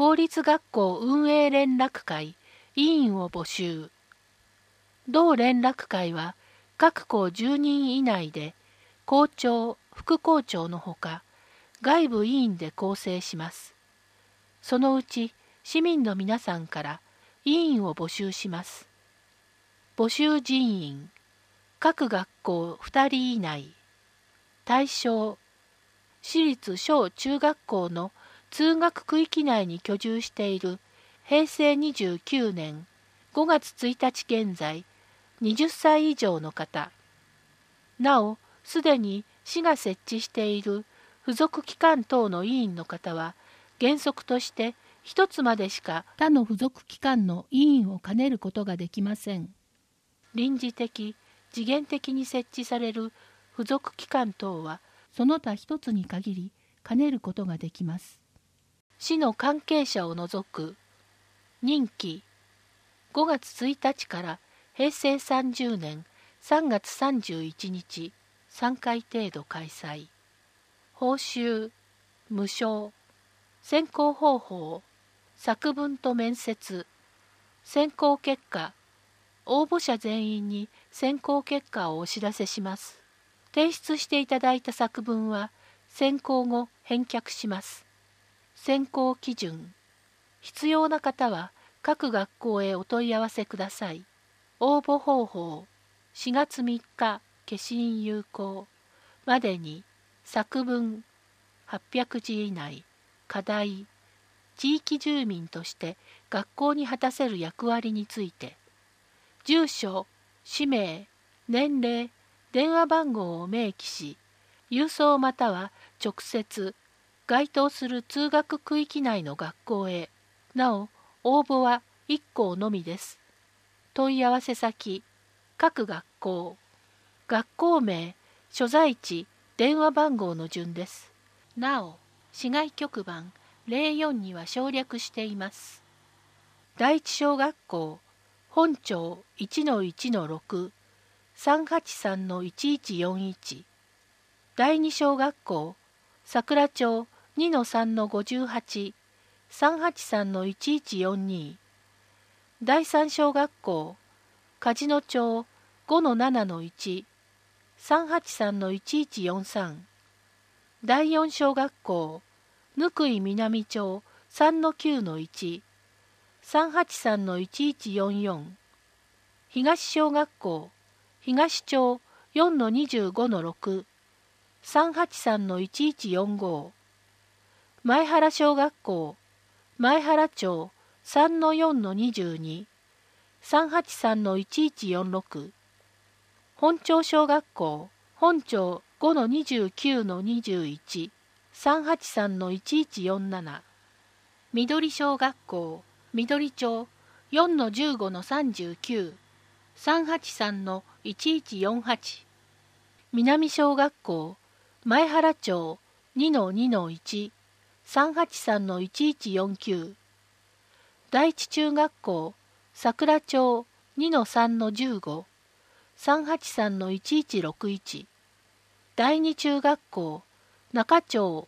公立学校運営連絡会委員を募集。同連絡会は各校10人以内で、校長、副校長のほか、外部委員で構成します。そのうち市民の皆さんから委員を募集します。募集人員、各学校2人以内。対象、私立小中学校の通学区域内に居住している平成29年5月1日現在20歳以上の方。なお、すでに市が設置している付属機関等の委員の方は、原則として一つまでしか他の付属機関の委員を兼ねることができません。臨時的、時限的に設置される付属機関等は、その他一つに限り兼ねることができます。市の関係者を除く任期5月1日から平成30年3月31日3回程度開催。報酬無償。選考方法作文と面接。選考結果応募者全員に選考結果をお知らせします。提出していただいた作文は選考後返却します。選考基準。必要な方は各学校へお問い合わせください。応募方法。4月3日消印有効までに作文800字以内。課題。地域住民として学校に果たせる役割について。住所、氏名、年齢、電話番号を明記し、郵送または直接、該当する通学区域内の学校へ。なお、応募は1校のみです。問い合わせ先、各学校。学校名、所在地、電話番号の順です。なお、市外局番04には省略しています。第一小学校、本町 1-1-6、383-1141。第二小学校、桜町 2-3-58、383-1142。第三小学校、梶野町 5-7-1、383-1143。第四小学校、貫井南町 3-9-1、383-1144。東小学校、東町 4-25-6、383-1145。前原小学校、前原町 3-4-22、383-1146。本町小学校、本町 5-29-21、383-1147。緑小学校、緑町 4-15-39、383-1148。南小学校、前原町 2-2-1、383-1149。第一中学校、桜町 2-3-15、383-1161。第二中学校、中町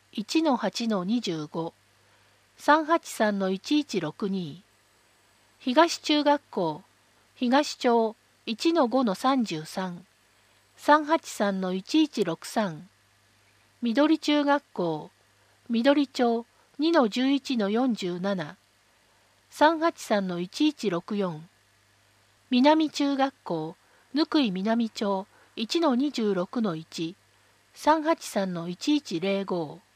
1-8-25、383-1162。東中学校、東町 1-5-33、383-1163。緑中学校、緑町 2-11-47、383-1164。南中学校、貫井南町 1-26-1、383-1105。